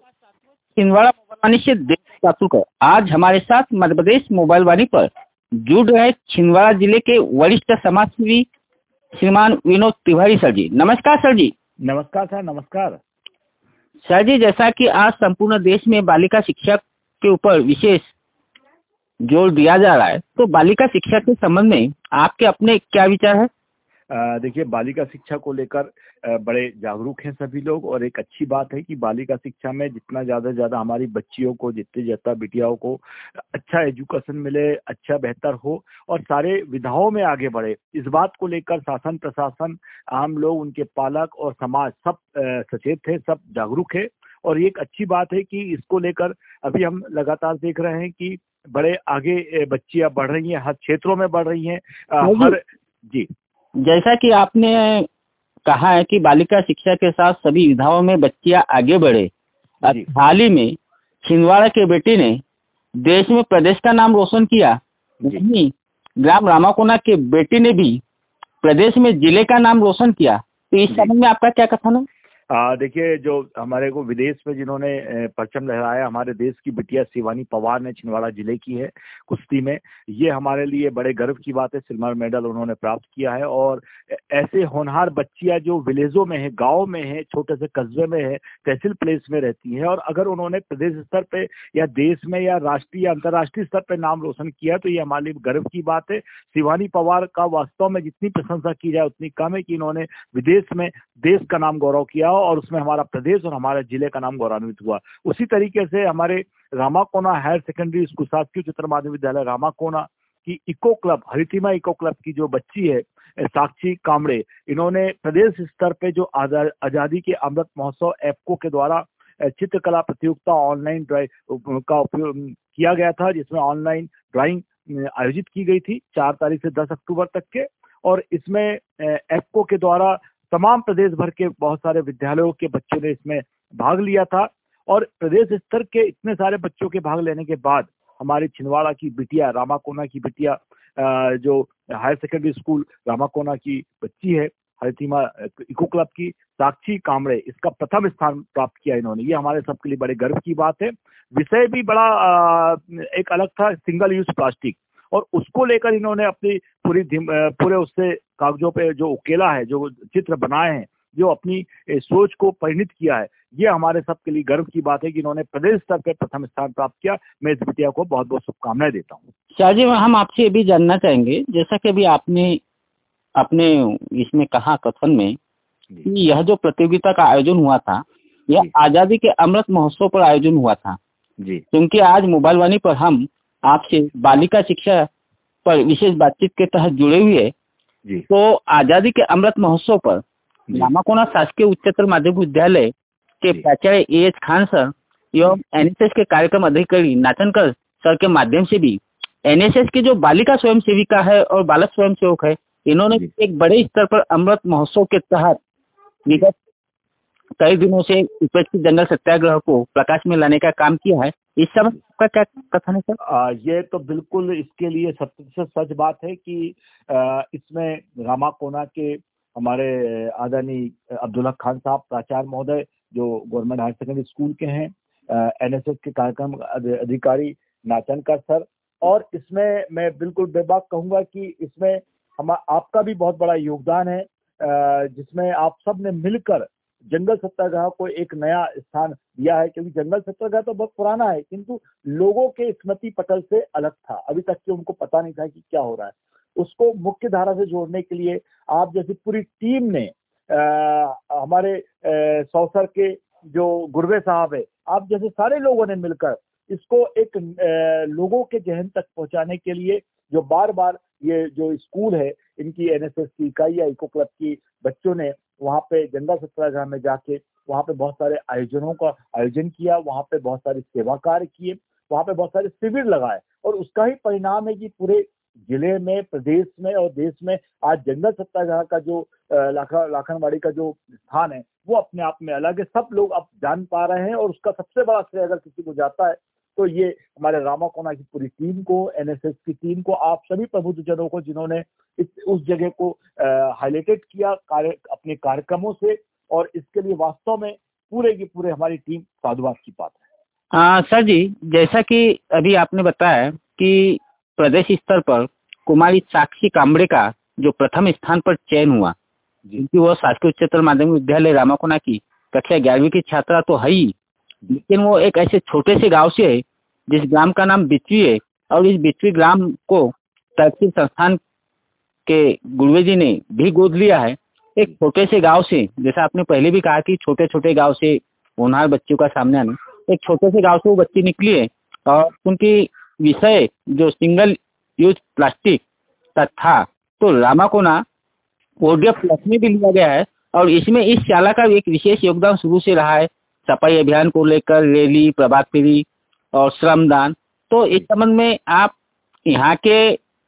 Chhindwara mobile वाणी से देश कातुकर आज हमारे साथ मध्य प्रदेश मोबाइल वाणी पर जुड़ रहे छिंदवाड़ा जिले के वरिष्ठ समाजसेवी श्रीमान विनोद तिवारी सर जी। नमस्कार सर जी। नमस्कार सर, नमस्कार सर जी, जैसा कि आज संपूर्ण देश में बालिका शिक्षा के ऊपर विशेष जोर दिया जा रहा है, तो बालिका शिक्षा के संबंध में आपके अपने क्या विचार है? देखिए, बालिका शिक्षा को लेकर बड़े जागरूक हैं सभी लोग, और एक अच्छी बात है कि बालिका शिक्षा में जितना ज्यादा से ज्यादा हमारी बच्चियों को, जितनी ज्यादा बिटियाओं को अच्छा एजुकेशन मिले, अच्छा बेहतर हो और सारे विधाओं में आगे बढ़े, इस बात को लेकर शासन प्रशासन, आम लोग, उनके पालक और समाज सब सचेत है, सब जागरूक है। और ये एक अच्छी बात है कि इसको लेकर अभी हम लगातार देख रहे हैं कि बड़े आगे बच्चियां बढ़ रही हैं, हर क्षेत्रों में बढ़ रही हैं। हर जी, जैसा कि आपने कहा है कि बालिका शिक्षा के साथ सभी विधाओं में बच्चियां आगे बढ़े, हाल ही में छिंदवाड़ा के बेटी ने देश में प्रदेश का नाम रोशन किया, वहीं ग्राम रामाकोना के बेटी ने भी प्रदेश में जिले का नाम रोशन किया। तो इस संबंध में आपका क्या कथन है? देखिए, जो हमारे को विदेश में जिन्होंने परचम लहराया, हमारे देश की बिटिया शिवानी पवार ने, छिंदवाड़ा जिले की है, कुश्ती में, ये हमारे लिए बड़े गर्व की बात है। सिल्वर मेडल उन्होंने प्राप्त किया है। और ऐसे होनहार बच्चियां जो विलेजों में है, गांव में है, छोटे से कस्बे में है, तहसील प्लेस में रहती हैं, और अगर उन्होंने प्रदेश स्तर पे या देश में या राष्ट्रीय या अंतर्राष्ट्रीय स्तर पे नाम रोशन किया, तो ये हमारे लिए गर्व की बात है। शिवानी पवार का वास्तव में जितनी प्रशंसा की जाए उतनी कम है कि इन्होंने विदेश में देश का नाम गौरव किया और उसमें हमारा प्रदेश और हमारे जिले का नाम गौरवान्वित हुआ। उसी तरीके से हमारे रामाकोना हायर सेकेंडरी स्कूल, शासकीय उच्चतर माध्यमिक विद्यालय रामाकोना की eco club, Haritima eco club की जो बच्ची है साक्षी कामड़े, इन्होंने प्रदेश स्तर पे जो आजादी के अमृत महोत्सव एप्को के द्वारा चित्रकला प्रतियोगिता ऑनलाइन ड्राइंग का उपयोग किया गया था, जिसमें ऑनलाइन ड्राइंग आयोजित की गई थी 4 तारीख से 10 अक्टूबर तक के। और इसमें एप्को के द्वारा तमाम प्रदेश भर के बहुत सारे विद्यालयों के बच्चों ने इसमें भाग लिया था। और प्रदेश स्तर के इतने सारे बच्चों के भाग लेने के बाद हमारी छिंदवाड़ा की बिटिया, रामाकोना की बिटिया, जो हायर सेकेंडरी स्कूल रामाकोना की बच्ची है, हरितिमा इको क्लब की साक्षी कामड़े, इसका प्रथम स्थान प्राप्त किया इन्होंने। ये हमारे सबके लिए बड़े गर्व की बात है। विषय भी बड़ा एक अलग था, सिंगल यूज प्लास्टिक, और उसको लेकर इन्होंने अपनी पूरे उससे कागजों पे जो उकेला है, जो चित्र बनाए हैं, जो अपनी सोच को परिणित किया है, ये हमारे सबके लिए गर्व की बात है कि इन्होंने प्रदेश स्तर पर प्रथम स्थान प्राप्त किया। मैं इस बिटिया को बहुत बहुत शुभकामनाएं देता हूँ। शाह जी, हम आपसे ये भी जानना चाहेंगे, जैसा कि अभी आपने अपने इसमें कहा कथन में कि यह जो प्रतियोगिता का आयोजन हुआ था, यह आजादी के अमृत महोत्सव पर आयोजन हुआ था जी। क्योंकि आज मोबाइल वाणी पर हम आपसे बालिका शिक्षा पर विशेष बातचीत के तहत जुड़े हुए, तो आजादी के अमृत महोत्सव पर रामाकोना शासकीय उच्चतर माध्यमिक विद्यालय के प्राचार्य एएच खान सर एवं एनएसएस के कार्यक्रम अधिकारी नाचनकर सर के माध्यम से भी एनएसएस की जो बालिका स्वयं सेविका है और बालक स्वयं सेवक है, इन्होंने एक बड़े स्तर पर अमृत महोत्सव के तहत विगत कई दिनों से उपेक्षित जंगल सत्याग्रह को प्रकाश में लाने का काम किया है। इस सब का क्या कथन है सर? ये तो बिल्कुल इसके लिए सबसे सच बात है कि इसमें रामाकोना के हमारे आदरणीय अब्दुल्ला खान साहब प्राचार्य महोदय, जो गवर्नमेंट हायर सेकेंडरी स्कूल के हैं, एनएसएस के कार्यक्रम अधिकारी नाचनकर सर, और इसमें मैं बिल्कुल बेबाक कहूंगा कि इसमें आपका भी बहुत बड़ा योगदान है, जिसमें आप सब ने मिलकर जंगल सत्याग्रह को एक नया स्थान दिया है। क्योंकि जंगल सत्याग्रह तो बहुत पुराना है, किंतु लोगों के स्मृति पटल से अलग था, अभी तक के उनको पता नहीं था कि क्या हो रहा है। उसको मुख्य धारा से जोड़ने के लिए आप जैसी पूरी टीम ने, हमारे सौसर के जो गुरवे साहब है, आप जैसे सारे लोगों ने मिलकर इसको एक लोगों के जहन तक पहुंचाने के लिए, जो बार बार ये जो स्कूल है, इनकी एनएसएस की इकाई या इको क्लब की बच्चों ने वहाँ पे जंगल सत्याग्रह में जाके वहाँ पे बहुत सारे आयोजनों का आयोजन किया, वहाँ पे बहुत सारे सेवा कार्य किए, वहाँ पे बहुत सारे शिविर लगाए, और उसका ही परिणाम है कि पूरे जिले में, प्रदेश में और देश में आज जंगल सत्याग्रह का जो लाखनवाड़ी का जो स्थान है, वो अपने आप में अलग है। सब लोग अब जान पा रहे हैं, और उसका सबसे बड़ा श्रेय अगर किसी को जाता है तो ये हमारे रामाकोना की पूरी टीम को, एनएसएस की टीम को, आप सभी प्रबुद्धजनों को, जिन्होंने उस जगह को हाईलाइटेड किया अपने कार्यक्रमों से। और इसके लिए वास्तव में पूरे की पूरे हमारी टीम साधुवाद की बात है। सर जी, जैसा कि अभी आपने बताया कि प्रदेश स्तर पर कुमारी साक्षी कांबड़े का जो प्रथम स्थान पर चयन हुआ, क्योंकि वो शासकीय उच्चतर माध्यमिक विद्यालय रामाकोना की कक्षा 11वीं की छात्रा तो है ही, लेकिन वो एक ऐसे छोटे से गांव से है जिस ग्राम का नाम बिचवी है, और इस बिचवी ग्राम को तहसील संस्थान के गुरुवे जी ने भी गोद लिया है। एक छोटे से गांव से, जैसा आपने पहले भी कहा कि छोटे छोटे गांव से होनहार बच्चों का सामने आना, एक छोटे से गांव से वो बच्ची निकली है और उनकी विषय जो सिंगल यूज प्लास्टिक का था, तो रामाकोना ओडीएफ प्लस में भी लिया गया है। और इसमें इस शाला का एक विशेष योगदान शुरू से रहा है, सफाई अभियान को लेकर रैली, प्रभात फेरी और श्रमदान। तो इस संबंध में आप यहाँ के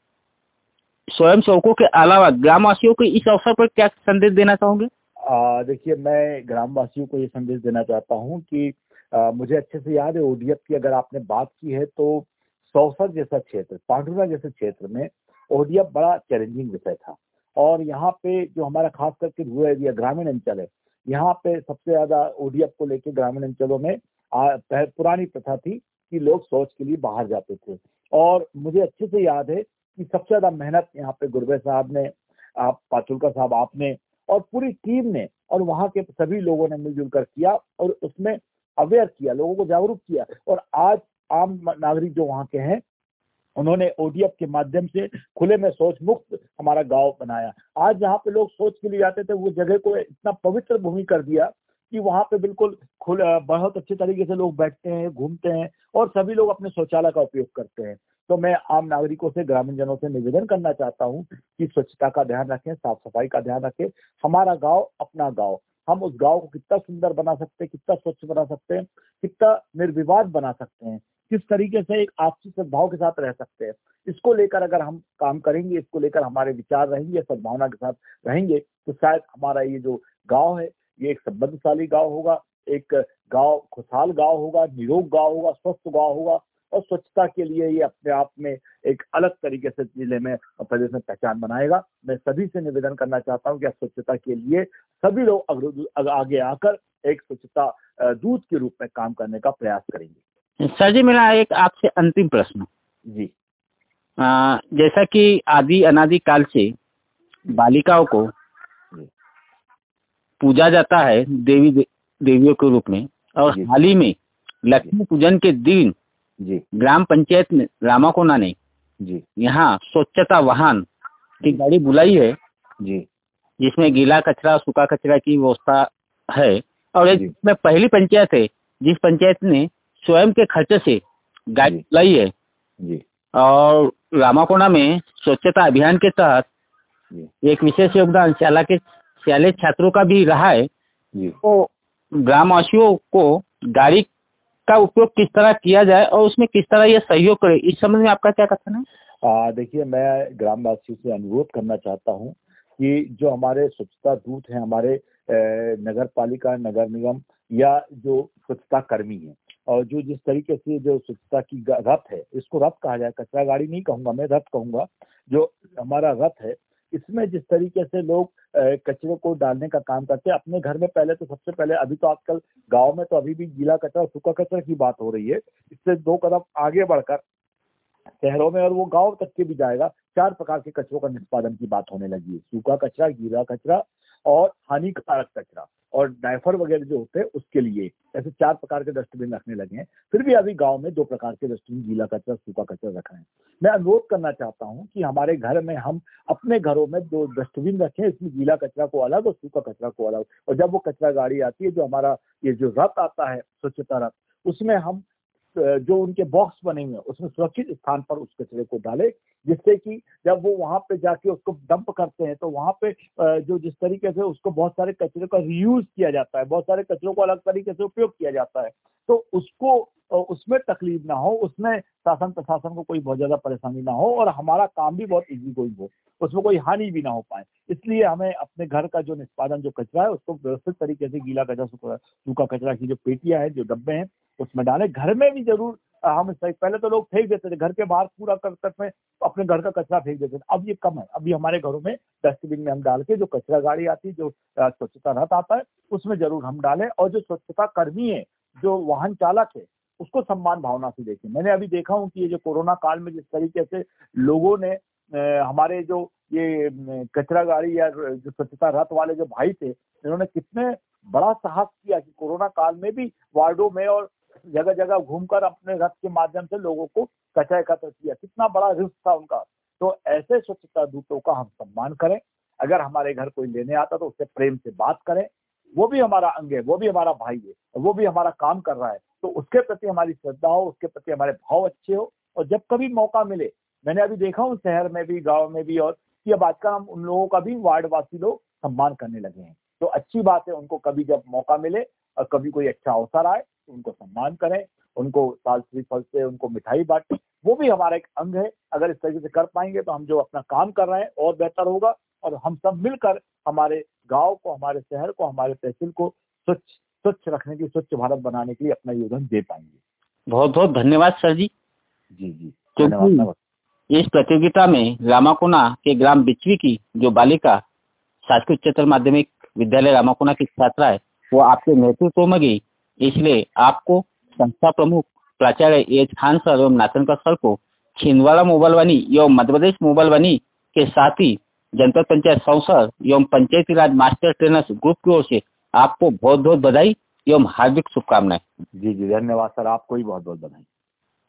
स्वयं सेवकों के अलावा ग्रामवासियों को इस अवसर पर क्या संदेश देना चाहोगे? देखिए, मैं ग्रामवासियों को ये संदेश देना चाहता हूँ कि मुझे अच्छे से याद है ओडीएफ की अगर आपने बात की है तो सौसर जैसा क्षेत्र, पांडुरा जैसे क्षेत्र में ओडीएफ बड़ा चैलेंजिंग विषय था। और यहाँ पे जो हमारा खास करके रूरल एरिया ग्रामीण अंचल है, यहाँ पे सबसे ज्यादा ओडीएफ को लेके ग्रामीण अंचलों में पुरानी प्रथा थी कि लोग शौच के लिए बाहर जाते थे। और मुझे अच्छे से याद है कि सबसे ज्यादा मेहनत यहाँ पे गुरबे साहब ने, आप पाचुलकर साहब आपने और पूरी टीम ने और वहाँ के सभी लोगों ने मिलजुल कर किया और उसमें अवेयर किया, लोगों को जागरूक किया। और आज आम नागरिक जो वहाँ के हैं, उन्होंने ओडीएफ के माध्यम से खुले में शौच मुक्त हमारा गांव बनाया। आज जहाँ पे लोग शौच के लिए जाते थे, वो जगह को इतना पवित्र भूमि कर दिया कि वहाँ पे बिल्कुल बहुत अच्छे तरीके से लोग बैठते हैं, घूमते हैं और सभी लोग अपने शौचालय का उपयोग करते हैं। तो मैं आम नागरिकों से, ग्रामीण जनों से निवेदन करना चाहता हूँ कि स्वच्छता का ध्यान रखें, साफ सफाई का ध्यान रखें। हमारा गाँव अपना गाँव, हम उस गाँव को कितना सुंदर बना सकते हैं, कितना स्वच्छ बना सकते हैं, कितना निर्विवाद बना सकते हैं, किस तरीके से एक आपसी सद्भाव के साथ रह सकते हैं, इसको लेकर अगर हम काम करेंगे, इसको लेकर हमारे विचार रहेंगे, सद्भावना के साथ रहेंगे, तो शायद हमारा ये जो गांव है ये एक समृद्धशाली गांव होगा, एक गांव खुशहाल गांव होगा, निरोग गांव होगा, स्वस्थ गांव होगा। और स्वच्छता के लिए ये अपने आप में एक अलग तरीके से जिले में और प्रदेश में पहचान बनाएगा। मैं सभी से निवेदन करना चाहता हूँ कि स्वच्छता के लिए सभी लोग आगे आकर एक स्वच्छता दूत के रूप में काम करने का प्रयास करेंगे। सर जी, मेरा एक आपसे अंतिम प्रश्न जी। जैसा कि आदि अनादि काल से बालिकाओं को पूजा जाता है देवियों के रूप में, और हाल ही में लक्ष्मी पूजन के दिन ग्राम पंचायत ने रामाकोना ने यहाँ स्वच्छता वाहन की गाड़ी बुलाई है, जिसमें गीला कचरा, सूखा कचरा की व्यवस्था है। और इसमें पहली पंचायत है जिस पंचायत ने स्वयं के खर्चे से गाड़ी बुलाई है। और रामाकोना में स्वच्छता अभियान के तहत एक विशेष योगदान शालेय छात्रों का भी रहा है। तो ग्रामवासियों को गाड़ी का उपयोग किस तरह किया जाए और उसमें किस तरह ये सहयोग करे, इस संबंध में आपका क्या कथन है? देखिए, मैं ग्रामवासियों से अनुरोध करना चाहता हूँ कि जो हमारे स्वच्छता दूत हैं, हमारे नगर पालिका, नगर निगम या जो स्वच्छता कर्मी हैं, और जो जिस तरीके से जो स्वच्छता की रथ है, इसको रथ कहा जाए, कचरा गाड़ी नहीं कहूंगा, मैं रथ कहूंगा, जो हमारा रथ है, इसमें जिस तरीके से लोग कचरे को डालने का काम करते हैं अपने घर में, पहले तो सबसे पहले, अभी तो आजकल गांव में तो अभी भी गीला कचरा सूखा कचरा की बात हो रही है, इससे 2 कदम आगे बढ़कर शहरों में और वो गांव तक के भी जाएगा, 4 प्रकार के कचरों का निष्पादन की बात होने लगी है। सूखा कचरा, गीला कचरा और हानिकारक कचरा, और डायफर वगैरह जो होते हैं उसके लिए ऐसे 4 प्रकार के डस्टबिन रखने लगे हैं। फिर भी अभी गांव में 2 प्रकार के डस्टबिन, गीला कचरा, सूखा कचरा रख रहे हैं। मैं अनुरोध करना चाहता हूं कि हमारे घर में हम अपने घरों में 2 डस्टबिन रखें, इसमें गीला कचरा को अलग और सूखा कचरा को अलग। और जब वो कचरा गाड़ी आती है, जो हमारा ये जो रथ आता है, स्वच्छता रथ, उसमें हम जो उनके बॉक्स बने हुए हैं उसमें सुरक्षित स्थान पर उस कचरे को डाले, जिससे कि जब वो वहां पे जाके उसको डंप करते हैं तो वहां पे जो जिस तरीके से उसको बहुत सारे कचरे का रीयूज किया जाता है, बहुत सारे कचरों को अलग तरीके से उपयोग किया जाता है, तो उसको उसमें तकलीफ ना हो, उसमें शासन प्रशासन को कोई बहुत ज्यादा परेशानी ना हो और हमारा काम भी बहुत इजी गोइंग हो, उसमें कोई हानि भी ना हो पाए। इसलिए हमें अपने घर का जो निष्पादन, जो कचरा है, उसको व्यवस्थित तरीके से गीला कचरा, सूखा कचरा की जो पेटियां हैं, जो डब्बे हैं, उसमें डालें। घर में भी जरूर हम पहले तो लोग फेंक देते थे, घर के बाहर कूड़ा करकट में अपने घर का कचरा फेंक देते थे, अब ये कम है। अभी हमारे घरों में डस्टबिन में हम डाल के, जो कचरा गाड़ी आती है, जो स्वच्छता रथ आता है, उसमें जरूर हम डालें। और जो स्वच्छता कर्मी है, जो वाहन चालक है, उसको सम्मान भावना से देखें। मैंने अभी देखा हूँ कि ये जो कोरोना काल में जिस तरीके से लोगों ने हमारे जो ये कचरा गाड़ी या जो स्वच्छता रथ वाले जो भाई थे, इन्होंने कितने बड़ा साहस किया कि कोरोना काल में भी वार्डों में और जगह जगह घूमकर अपने रथ के माध्यम से लोगों को कचरा एकत्र किया। कितना बड़ा रिस्क था उनका। तो ऐसे स्वच्छता दूतों का हम सम्मान करें। अगर हमारे घर कोई लेने आता तो उससे प्रेम से बात करें। वो भी हमारा अंग है, वो भी हमारा भाई है, वो भी हमारा काम कर रहा है, तो उसके प्रति हमारी श्रद्धा हो, उसके प्रति हमारे भाव अच्छे हो। और जब कभी मौका मिले, मैंने अभी देखा हूँ शहर में भी, गाँव में भी, और कि अब आजकल हम उन लोगों का भी वार्डवासी लोग सम्मान करने लगे हैं। तो अच्छी बात है, उनको कभी जब मौका मिले और कभी कोई अच्छा अवसर आए तो उनको सम्मान करें, उनको साल श्रीफल से उनको मिठाई बांटें। वो भी हमारा एक अंग है। अगर इस तरीके से कर पाएंगे तो हम जो अपना काम कर रहे हैं और बेहतर होगा, और हम सब मिलकर हमारे गांव को, हमारे शहर को, हमारे तहसील को स्वच्छ रखने की, स्वच्छ भारत बनाने के लिए अपना योगदान दे पाएंगे। बहुत बहुत धन्यवाद सर जी। जी जी, धन्यवाद। इस प्रतियोगिता में रामाकोना के ग्राम बिचवी की जो बालिका शासकीय उच्चतर माध्यमिक विद्यालय रामाकोना की छात्रा है, वो आपके नेतृत्व में गई, इसलिए आपको संस्था प्रमुख प्राचार्य एच खान सर एवं नाचनकर सर को छिंदवाड़ा मोबाइल वाणी एवं मध्य प्रदेश मोबाइल वाणी के साथ ही जनपद पंचायत संसद एवं पंचायती राज मास्टर ट्रेनर्स ग्रुप की ओर से आपको बहुत बहुत बधाई एवं हार्दिक शुभकामनाएं। जी जी, धन्यवाद सर, आपको भी बहुत बहुत बधाई।